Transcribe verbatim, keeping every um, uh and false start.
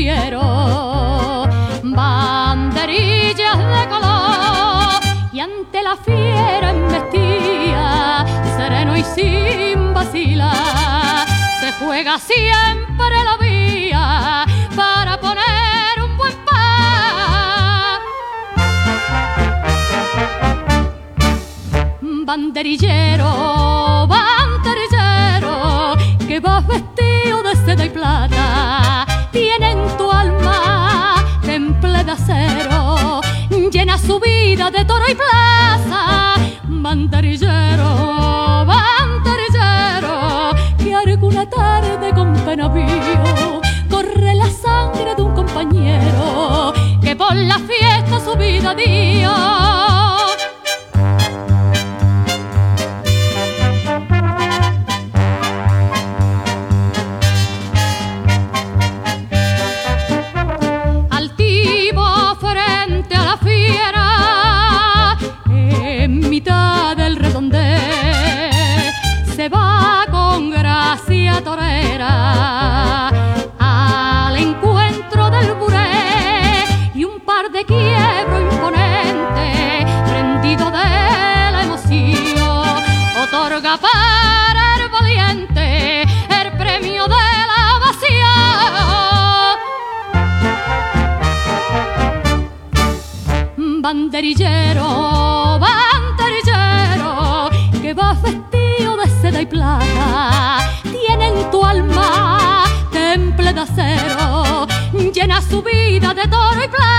banderillero, banderillas de color, y ante la fiera embestida, sereno y sin vacilar, se juega siempre la vía para poner un buen par. Banderillero, banderillero, que vas vestido de seda y plata, tiene en tu alma temple de acero, llena su vida de toro y plaza. Banderillero, banderillero, que alguna tarde con pena vio corre la sangre de un compañero que por la fiesta su vida dio. Se va con gracia torera al encuentro del buré, y un par de quiebro imponente, rendido de la emoción, otorga para el valiente el premio de la ovación. Banderillero, banderillero, que vas vestido de seda y plata, tiene en tu alma temple de acero, llena su vida de toro y plata.